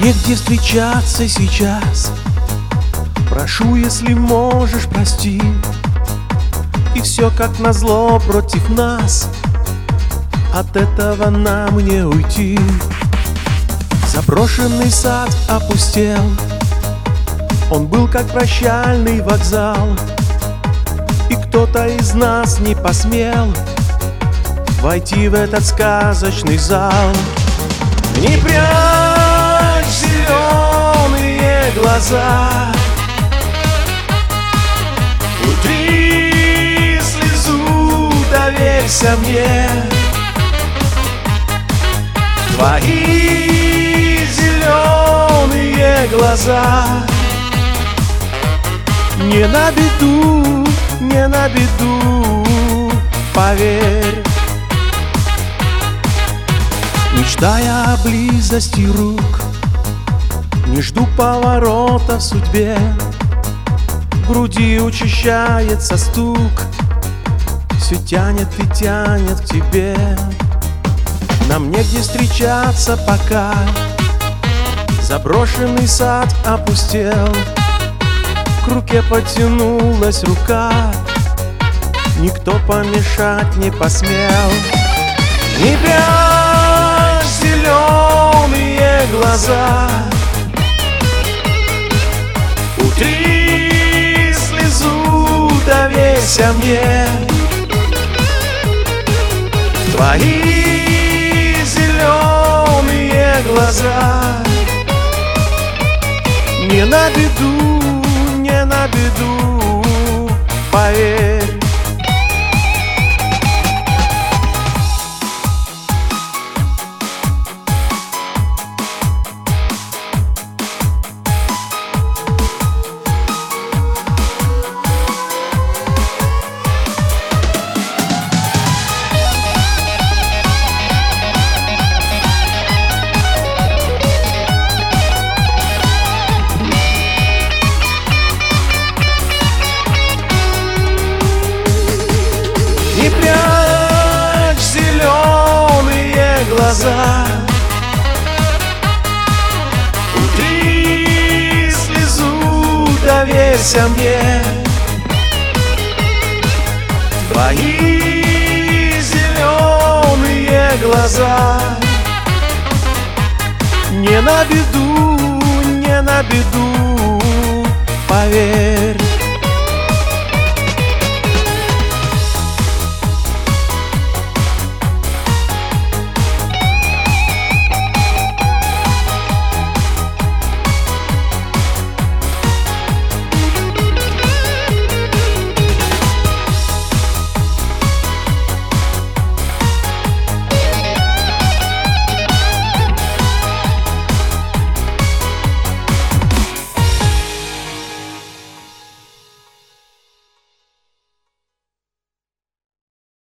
негде встречаться сейчас. Прошу, если можешь, прости. И все как назло против нас. От этого нам не уйти. Заброшенный сад опустел. Он был как прощальный вокзал. И кто-то из нас не посмел войти в этот сказочный зал. Не прячь зеленые глаза, утри слезу, доверься мне. Твои зеленые глаза не на беду, не на беду, поверь. Мечтая о близости рук, не жду поворота в судьбе. В груди учащается стук, все тянет и тянет к тебе. Нам негде встречаться пока. Заброшенный сад опустел. К руке потянулась рука, никто помешать не посмел. Не прячь зеленые глаза, утри слезу, доверься мне. Твои зеленые глаза не на беду, не на беду, поверь. Не прячь зеленые глаза, утри слезу, доверься мне. Твои зеленые глаза не на беду, не на беду, поверь.